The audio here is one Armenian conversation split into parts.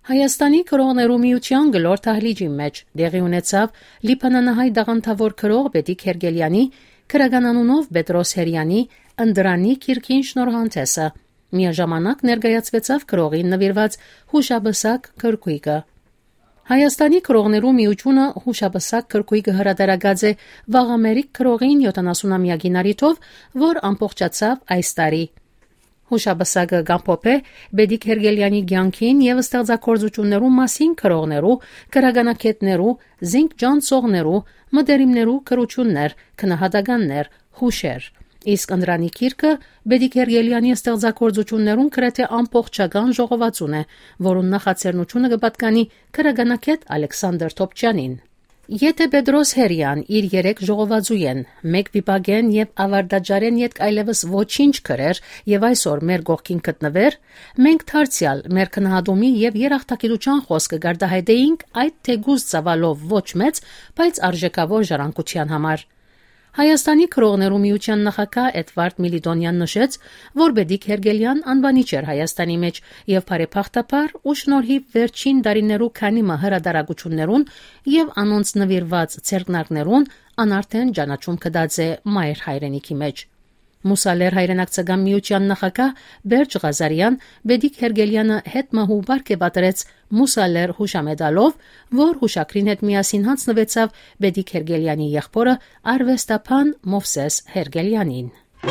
Հայաստանի քրոներու միության գլոր թահլիճի մեջ դեղի ունեցավ լիբանանահայ դաղանթավոր քրող Բեդիկ Հերգելյանի քրագանանունով Պետրոս Հերյանի ընդրանի քիրքին շնորհանդեսը։ Միաժամանակ ներկայացվեցավ քրողին նվիրված հուշաբսակ քրկույկը։ Հայաստանի քրողներու միությունը հուշաբսակ քրկույկը հրատարակած է վաղամերիկ քրողին 70-ամյակի նարիթով, որ ամբողջացավ այս տարի։ Հուշաբսակը գամփոփե Բեդիկ Հերգելյանի ցանկին եւ ստեղծագործություններու մասին քրողներու, քրագանակետներու, զինք ջանցողներու, մդերիմներու քրություններ, քնահատականներ, հուշեր։ Իսկ ընդրանի քիրքը Բեդիկ Հերգելյանի ստեղծագործություններուն գրեթե ամբողջական ժողովածուն է, որուն նախաձեռնությունը կպատկանի քրագանակետ Ալեքսանդր Թոփչյանին։ Եթե Պետրոս Հերյան իր 3 ժողովածուեն, 1 վիպագեն եւ ավարտաջարեն յետք այլևս ոչինչ գրեր եւ այսօր մեր գողքին գտնվեր, մենք դարձյալ մեր քնահատումի եւ երախտագիտության խոսքը գարդահայտեինք այդ թեգուզ ծավալով ոչ մեծ, բայց արժեքավոր ժառանգության համար։ Հայաստանի քրողներու միության նախագահ Էդվարդ Միլիտոնյան նշեց, որ Բեդիկ Հերգելյան անվանի չէր Հայաստանի մեջ եւ բարեփոխտապար ու շնորհիվ վերջին դարիներու քանի հրադարագություններուն եւ անոնց նվիրված ցերկնարկներուն անարդեն ճանաչում կդած է մայր հայրենիքի մեջ։ Մուսալեր հայրենակցական միության նախագահ Բերջ Ղազարյան Բեդիկ Հերգելյանը հետ մահու բարգ է պատրեց Մուսալեր հուշամեդալով, որ հուշակրին հետ միասին հանձնվեցավ Բեդիկ Հերգելյանի եղբորը արվեստաբան Մովսես Հերգելյանին։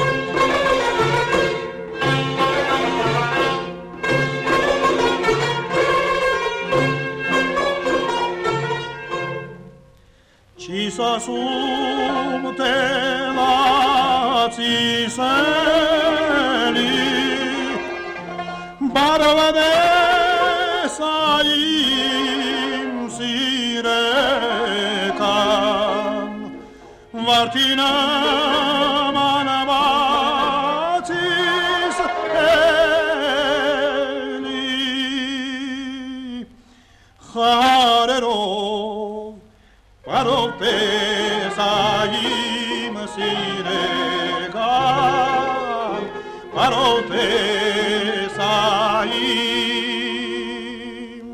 Չիսասում տելացիսելի բարովադեսայիմ սիրեկան վարդինամ անավացիս էլի խարերով Parotesayim siregan, parotesayim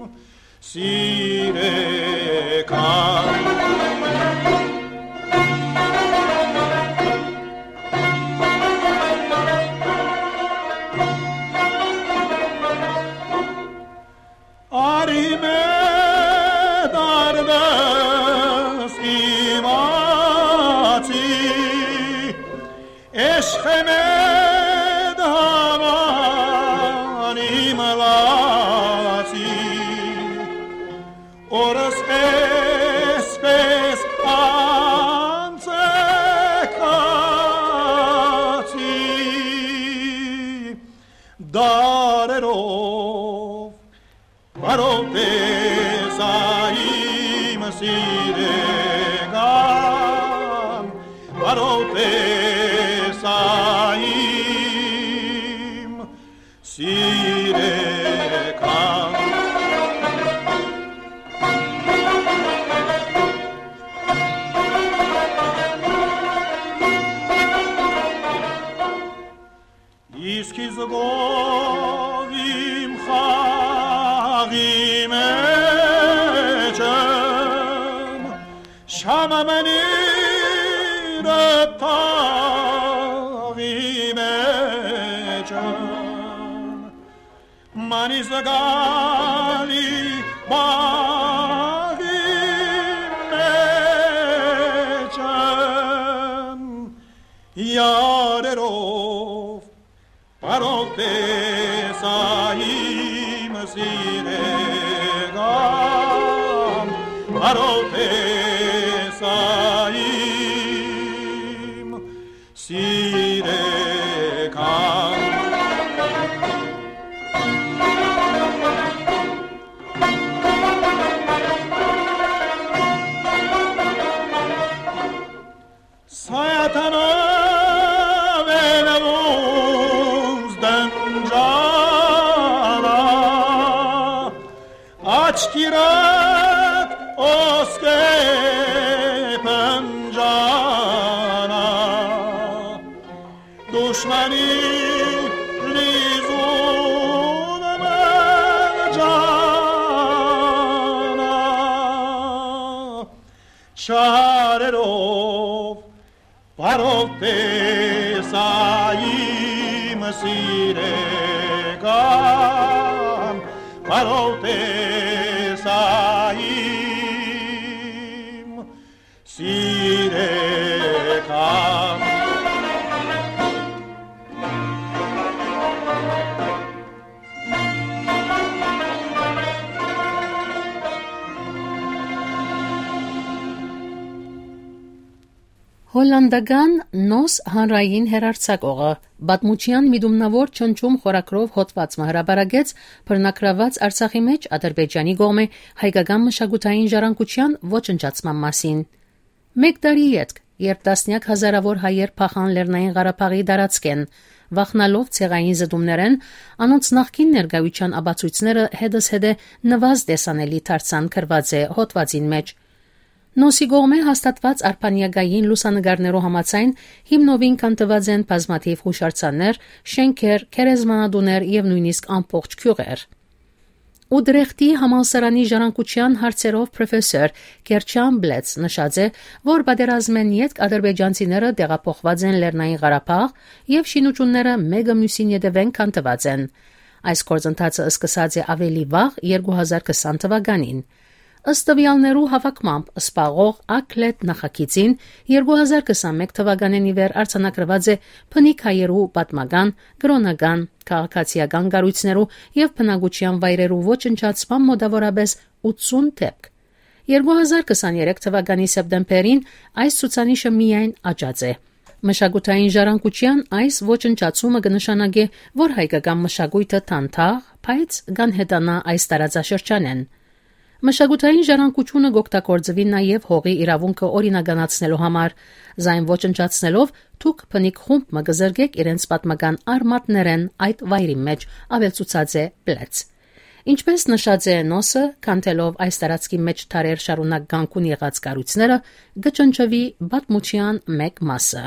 siregan. Arime Eşhemed havanim lati Oras espes anzekati Darerov Parotesayim siregan Parotesayim sirekan Iskiz govim khagim echem Shamamani Manis gali bagim mechem Yarerov parotesayim siregan Parotesayim siregan Sayatana venevuz denjana Açkirat oske penjana Düşmani lizun merjana շարերով բարով տեսայիմ սիրեկան բարով տեսայիմ սիրեկան Հոլանդական նոս հանրային հեռարձակողը բադմուչյան միդումնավոր չնչում խորակրով հոտվածը հրաբարագեց բռնակրաված Արցախի մեջ Ադրբեջանի կողմէ հայկական մշակութային ժառանգության ոչնչացման մասին։ Մեկ տարի ետք, երբ տասնյակ հազարավոր հայեր փախան Լեռնային Ղարաբաղի տարածքեն, վախնալով ցեղային զդումներեն, անոնց նախկին ներկայության աբացույցները հետզհետե նվազ տեսանելի դարձան գրված է հոտվածին մեջ։ Նոսի կողմէ հաստատված արփանյակային լուսանգարներու համաձայն հիմնովին կանտված են բազմաթիվ հուշարձաններ, շենքեր, քերեզմանատուներ եւ նույնիսկ ամբողջ գյուղեր։ Ուդրեխտի համալսարանի ժառանգության հարցերով պրոֆեսոր Գերչան Բլեց նշած է, որ պատերազմեն յետք ադրբեջանցիները տեղափոխված են Լեռնային Ղարաբաղ եւ շինությունները մեկը մյուսին ետևեն կանտված են։ Այս գործընթացը սկսած է ավելի վաղ 2020 թվականին։ Ըստ տվյալներու հավաքմամբ սպաղող ակլետ նախագիծին 2021 թվականին ի վեր արձանագրված է բնիկ հայերու պատմական, կրոնական, քաղաքացիական կառույցներու եւ բնակության վայրերու ոչնչացման մոտավորապես 80 դեպք։ 2023 թվականի սեպտեմբերին այս ցուցանիշը միայն աճած է։ Մշակութային ժառանգության այս ոչնչացումը կնշանակի, որ հայկական մշակույթը թանթաղ, բայց կանհետանա այս տարածաշրջանեն։ Մշակութային ժառանգությունը գօգտագործվի նաև հողի իրավունքը օրինականացնելու համար, զայն ոչնչացնելով թուք բնիկ խումբ մը կզրկեք իրենց պատմական արմատներեն այդ վայրի մեջ, ավելցուցած է Բլեց։ Ինչպես նշած է նոսը, կանտելով այս տարածքի մեջ թարեր շարունակ գանկուն եղած կառույցները, կճնչվի պատմության մեկ մասը։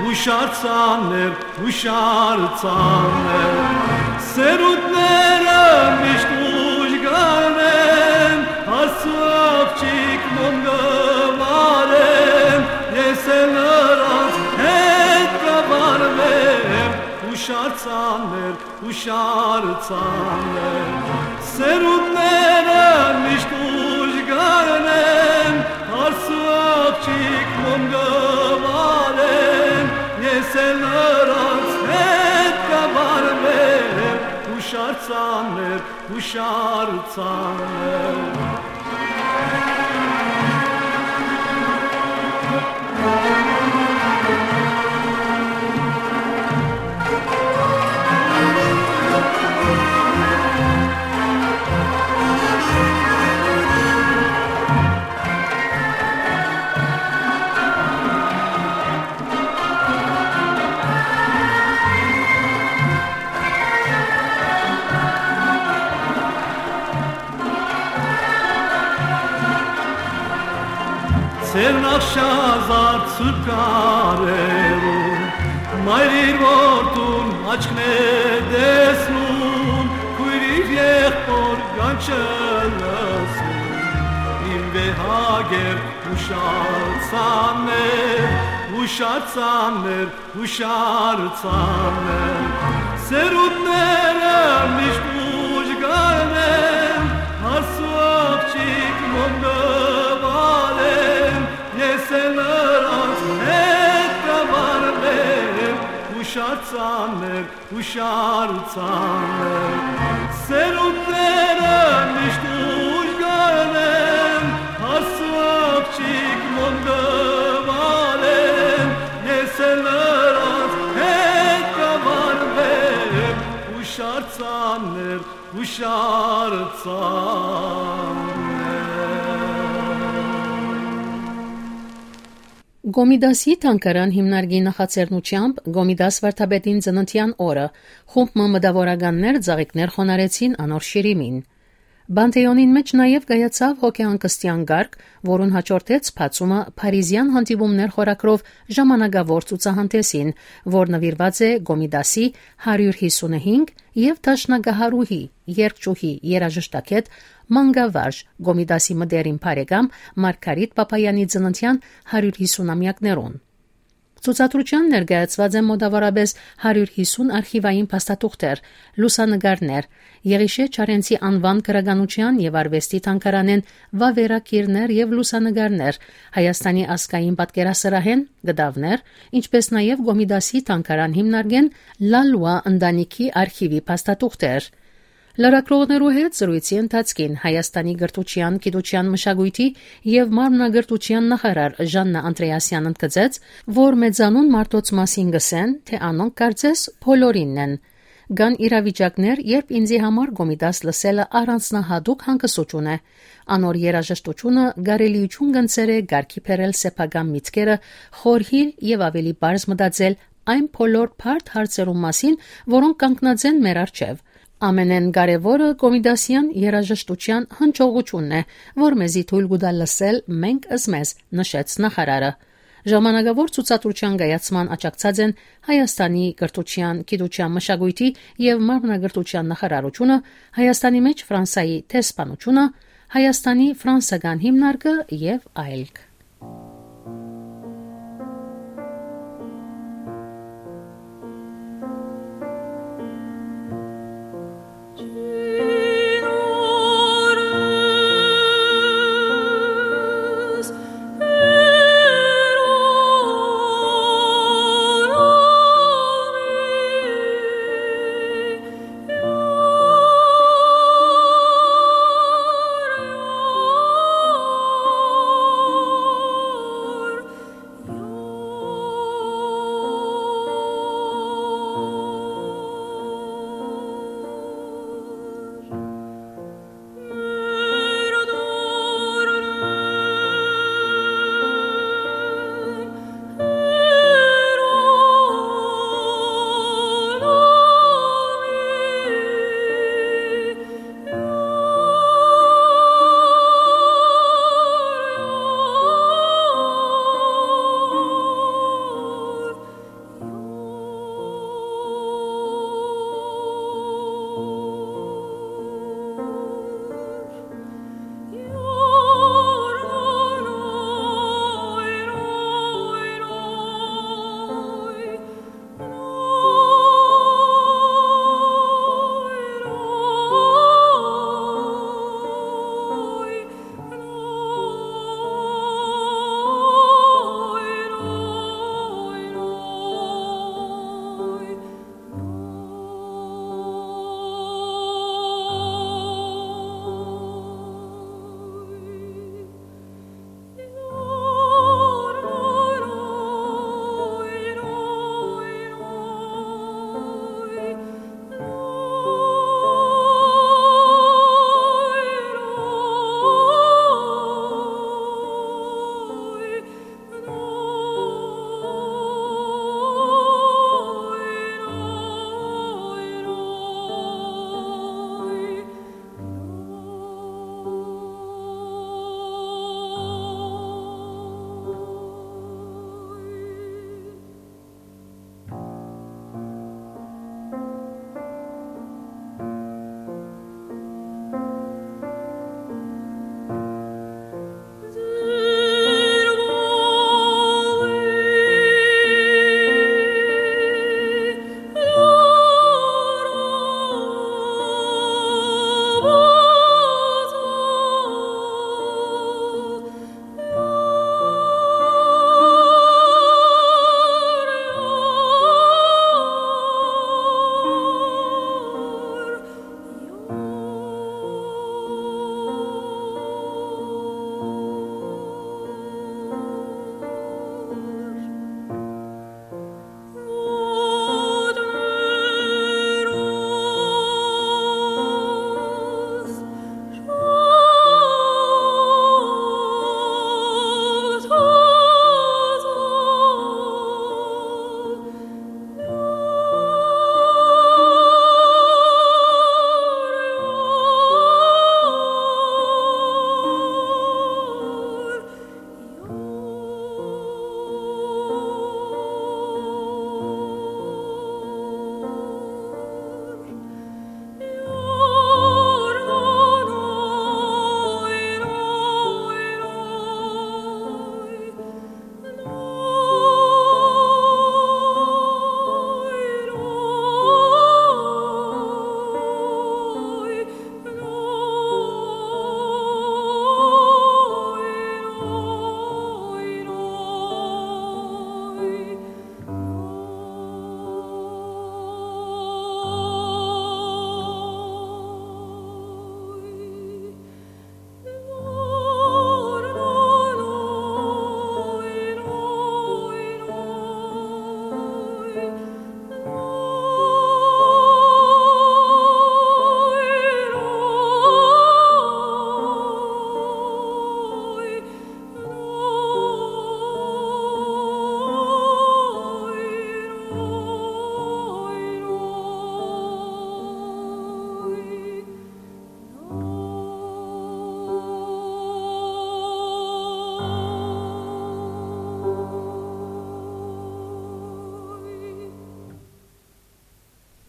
Ուշարցաներ, ուշարցաներ, սերունդները միշտ ուժ գանեն, Աստվածիկ մոնգվարեն, ես էլ նրանց հետ կվարվեմ, Ուշարցաներ, ուշարցաներ, սերունդները միշտ ուժ գանեն, Աստվածիկ մոնգվարեն, ես էլ նրանց հետ կվարվեմ, Ուշարցաներ, ուշարցաներ, Սերնախշազար ծուկարերում, մայրիր որդուն աչքն է դեսնում, քույրիր եղբոր գանչը լսում, իմ վեհագեր ուշարցաներ, ուշարցաներ, ուշարցաներ, սերունդները միշտ ուժ գանեն, Աստվածիկ մոնգվարեն, ես էլ նրանց հետ կվարվեմ, ուշարցաներ, ուշարցաներ, սերունդները միշտ ուժ գանեն, Աստվածիկ մոնգվարեն, ես էլ նրանց հետ կվարվեմ, ուշարցաներ, Գոմիդասի թանգարան հիմնարկի նախաձեռնությամբ Գոմիդաս վարդապետին ծննդյան օրը խումբ մտավորականներ ծաղիկներ խոնարեցին անոր շիրիմին։ Բանտեոնին մեջ նաև կայացավ հոգեանկստյան գարկ, որուն հաջորդեց բացումը Փարիզյան հանդիպումներ խորագրով ժամանակավոր ցուցահանդեսին, որ նվիրված է Գոմիդասի 155 եւ Տաշնագահարուհի, երգչուհի, երաժշտակետ Մանգավարժ Գոմիդասի մտերիմ բարեկամ Մարգարիտ Պապայանի ծննդյան 150-ամյակներուն։ Ցուցադրության ներկայացված են մոտավորապես 150 արխիվային փաստաթուղթեր, լուսանկարներ, Եղիշե Չարենցի անվան գրականության եւ արվեստի թանգարանեն վավերակիրներ եւ լուսանկարներ, Հայաստանի ազգային պատկերասրահեն գդավներ, ինչպես նաեւ Գոմիդասի թանգարան հիմնարկեն Լալուա ընտանիքի արխիվի փաստաթուղթեր։ Լրագրողներու հետ զրույցի ընթացքին Հայաստանի գրթության, գիտության, մշակույթի եւ մարմնագրթության նախարար Ժաննա Անդրեասյանն ընդգծեց, որ մեծանուն մարդոց մասին գսեն, թե անոնք կարծես բոլորինն են։ Գան իրավիճակներ, երբ ինձի համար Գոմիդաս լսելը առանձնահատուկ հանգստություն է։ Անոր երաժշտությունը գարելիություն գնցեր է գարքի բերել սեփական միտքերը, խորհիլ եւ ավելի բարձ մտածել այն բոլոր բարդ հարցերում մասին, որոնք կանգնած են մեր առջև։ Ամենեն կարևորը Գոմիդասյան երաժշտության հնչողությունն է, որ մեզի թույլ կտա լսել մենք ըզմեզ, նշեց նախարարը։ Ժամանակավոր ցուցադրության գայացման աջակցած են Հայաստանի գրթության, գիտության, մշակույթի եւ մարմնագրթության նախարարությունը, Հայաստանի մեջ Ֆրանսայի տեսփանությունը, Հայաստանի ֆրանսական հիմնարկը եւ այլք։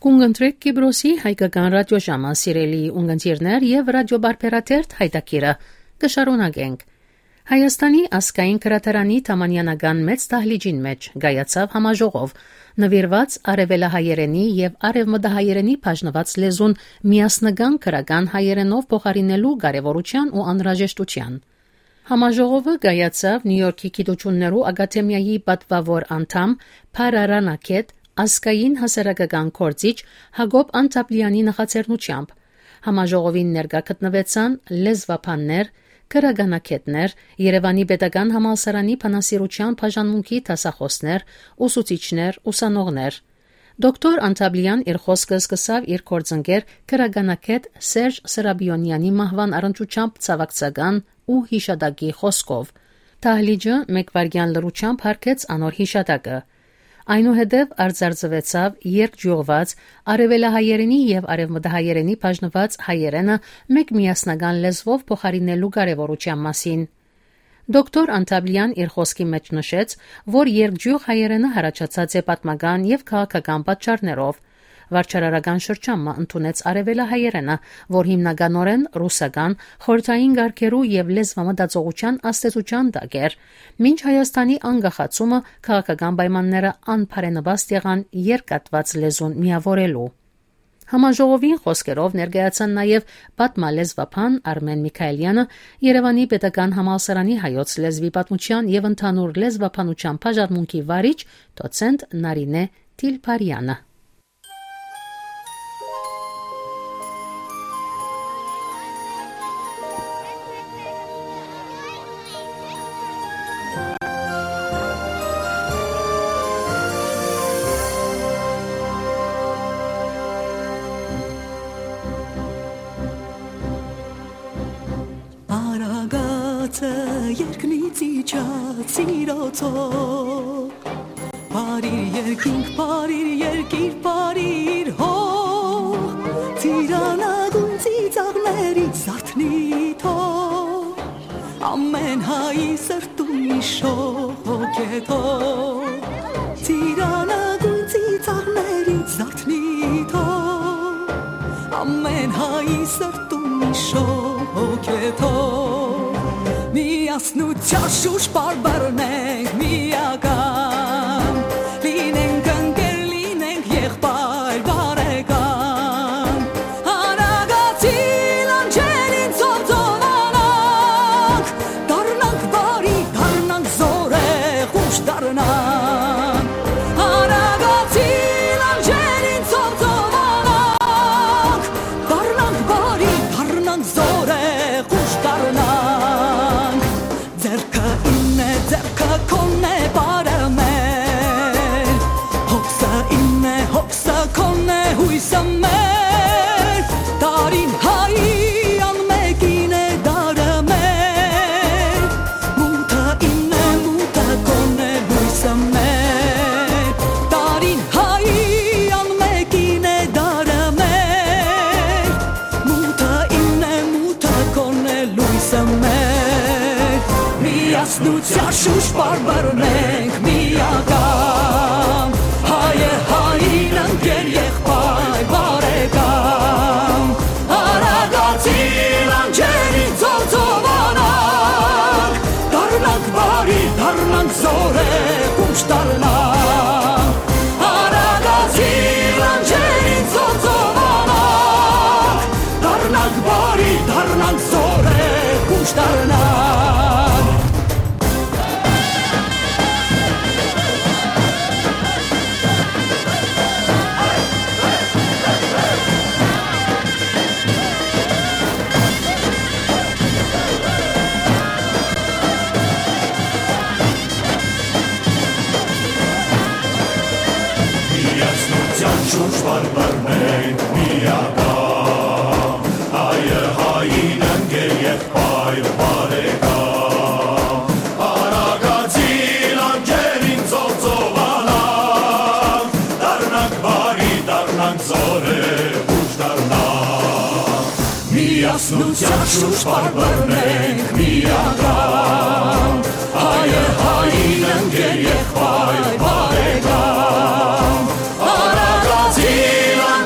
Կունգընտրեք Կիբրոսի հայկական ռադիոժամը, սիրելի ունգընտիրներ եւ ռադիոբարբերաթերթ հայտակիրը։ Կշարունակենք։ Հայաստանի ազգային քրատարանի թամանյանական մեծ դահլիճին մեջ գայացավ համաժողով, նվիրված արևելահայերենի եւ արևմտահայերենի բաժնված լեզուն միասնական քրական հայերենով փոխարինելու կարեւորության ու անհրաժեշտության։ Համաժողովը գայացավ Նյու Յորքի գիտություններու ակադեմիայի պատվավոր անդամ Փարարանակետ ազգային հասարակական գործիչ Հակոբ Անտապլյանի նախաձեռնությամբ։ Համաժողովին ներկա գտնվեցան լեզվաբաններ, քրագանակետներ, Երևանի Պետական Համալսարանի բանասիրության բաժանմունքի դասախոսներ, ուսուցիչներ, ուսանողներ։ Դոկտոր Անտապլյան իր խոսքը սկսավ իր գործընկեր քրագանակետ Սերժ Սրաբիոնյանի մահվան առնչությամբ ցավակցական ու հիշատակի խոսքով։ Դահլիճը մեկ վայրկյան լռությամբ հարգեց անոր հիշատակը։ Այնուհետև արձարծվեցավ երկջյուղված արևելահայերենի եւ արևմտահայերենի բաժնված հայերենը մեկ միասնական լեզվով փոխարինելու կարեւորության մասին։ Դոկտոր Անտապլյան իր խոսքի մեջ նշեց, որ երկջյուղ հայերենը հարաճած է պատմական եւ քաղաքական պատճառներով։ Վարչարարական շրջանը ընդունեց արևելահայերենը, որ հիմնականորեն ռուսական, խորհրդային գարքերու եւ լեզվամտածողության աստեցության տակ էր, մինչ Հայաստանի անկախացումը քաղաքական պայմանները անբարենպաստ եղան երկաթված լեզուն միավորելու։ Համաժողովին խոսքերով ներկայացան նաև պատմալեզվաբան Արմեն Միքայելյանը, Երևանի Պետական Համալսարանի հայոց լեզվի պատմության եւ ընդհանուր լեզվաբանության բաժանմունքի վարիչ դոցենտ Նարինե Թիլփարյանը։ Երկնից իջած սիրոցով Բարիր երկիր, բարիր հող Ծիրանագույն ծիծաղներից զարթնի թող Ամեն հայի սրտում իշող է թող Ծիրանագույն ծիծաղներից զարթնի թող Ամեն հայի սրտում իշող է թող Միասնության շուրջ բարբառնենք միական Լինենք ընկեր, լինենք եղբայր բարեկամ Հարագացի լանջերին ծովծովանանք Դառնանք բարի, դառնանք զորեղ, ուշ դառնանք Հարագացի լանջերին ծովծովանանք Դառնանք բարի, դառնանք զորեղ, ուշ դառնանք Միասնության շուրջ բարբառնենք միական Հայը հային ընկեր եղբայր բարեկամ Հարագացի լանջերին ծովծովանանք Դառնանք բարի, դառնանք զորեղ, ուշ դառնանք Հարագացի լանջերին ծովծովանանք Դառնանք բարի, դառնանք զորեղ, ուշ դառնանք Շուրջ բարբառնենք միական Հայը հային ընկեր եղբայր բարեկամ Հարագացի լանջերին ծովծովանանք Դառնանք բարի, դառնանք զորեղ, ուշ դառնանք Միասնության շուրջ բարբառնենք միական Հայը հային ընկեր եղբայր բարեկամ Հարագացի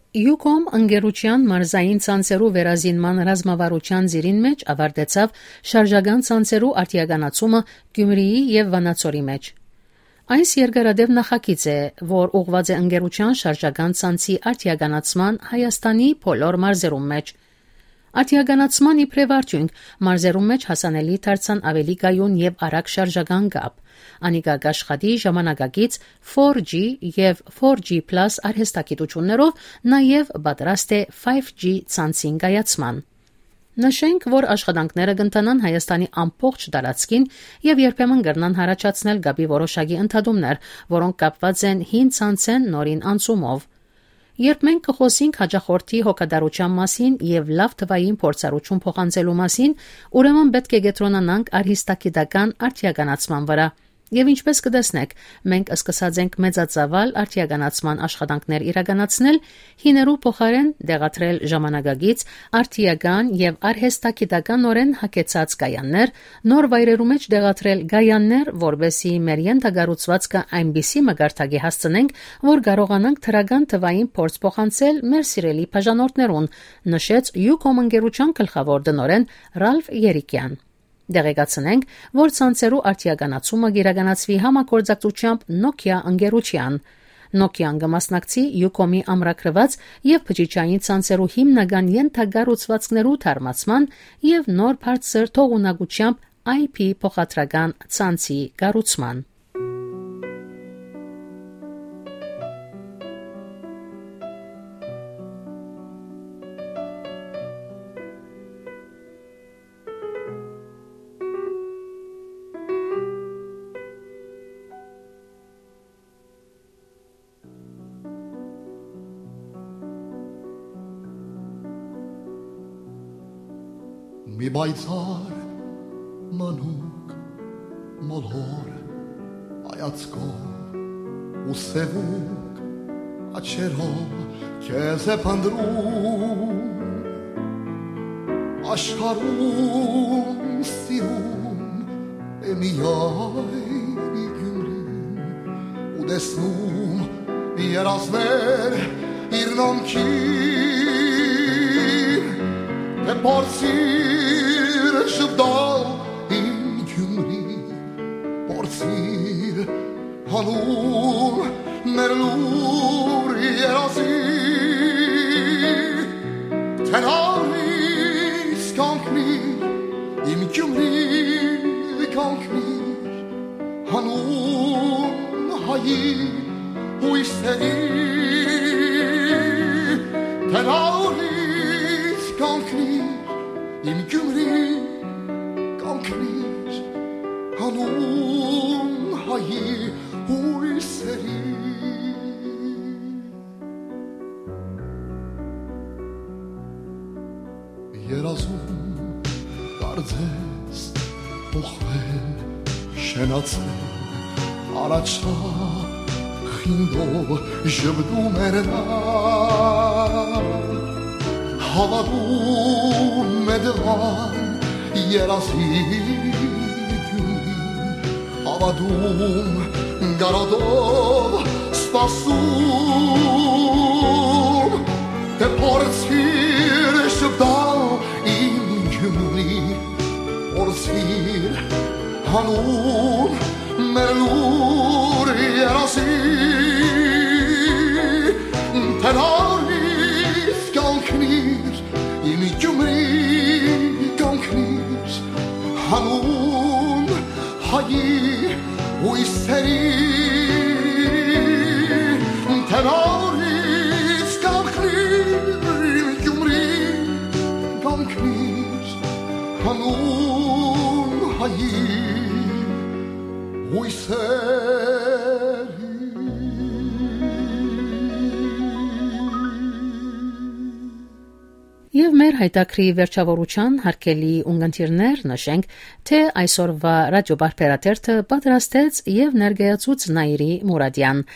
Յուկոմ ընկերության մարզային ցանցերու վերազինման ռազմավարության ծիրին մեջ ավարտեցավ շարժական ցանցերու արտիականացումը Գյումրիի եւ Վանաձորի մեջ։ Այս երկարադեպ նախագիծ է, որ ուղղված է ընկերության շարժական ցանցի արտիականացման Հայաստանի բոլոր մարզերում մեջ։ Արտիականացման իբրև արդյունք մարզերում մեջ հասանելի դարձան ավելի գայուն եւ արագ շարժական կապ։ Անիկա աշխատի ժամանակակից 4G եւ 4G+ արհեստագիտություններով նաեւ պատրաստ է 5G ցանցին կայացման։ Նշենք, որ աշխատանքները կընթանան Հայաստանի ամբողջ տարածքին եւ երբեմն կրնան հարաճացնել գաբի որոշակի ընդհատումներ, որոնք կապված են հին ցանցեն նորին անցումով։ Երբ մենք կխոսենք հաջախորդի հոգադարության մասին եւ լավ թվային փորձառություն փոխանցելու մասին, ուրեմն պետք է կենտրոնանանք արհեստագիտական արտիականացման վրա։ Եվ ինչպես կտեսնեք, մենք սկսած ենք մեծածավալ արտիականացման աշխատանքներ իրականացնել, հիներու փոխարեն դեղատրել ժամանակակից արտիական եւ արհեստագիտականորեն հագեցած կայաններ, նոր վայրերու մեջ դեղատրել գայաններ, որբեսի մեր ենթագառուցվածքը այնպիսի մագարտակի հասցնենք, որ կարողանանք թրական թվային փորձ փոխանցել մեր սիրելի բաժանորդներուն, նշեց Յուկոմ ընկերության գլխավոր տնօրեն Ռալֆ Երիկյան։ Դեղեկացնենք, որ ցանցերու արտիականացումը կիրականացվի համագործակցությամբ Nokia ընկերության։ Nokia-ն կմասնակցի Յուկոմի ամրագրված եւ բջիջային ցանցերու հիմնական ենթագառուցվածքներու թարմացման եւ նոր բարձր թողունակությամբ IP փոխադրական ցանցի կառուցման։ Mi baytar manuk molhor ayatskov u sevuk acherov keze pandrum ashkarum sirum emiyay Gümrü u desnum yerazner irnom ki te portsir shbdal in Gümri portsir hanum merlur yerazi tenaris kanknir in Gümri kanknir hanum hayi hu isteri tenaris kanknir in Gümri kanknir hanum hayi hu isteri yerazum darzes pochvel shenatzel aracha khindo jebdu merna havadum medvan yerazi Gümri havadum garodov spasum te portsir shbdal in Gümri portsir hanum merlur yerazi tenaris kanknir in Gümri kanknir hanum hayi hu isteri tenaris kanknir in Gümri kanknir hanum hayi hu isteri Եվ մեր հայտակրի վերջավորության հարկելի ունգընտիրներ նշենք, թե այսօրվա ռադիոբարբերաթերթը պատրաստեց եւ ներկայացուց Նաիրի Մուրադյան։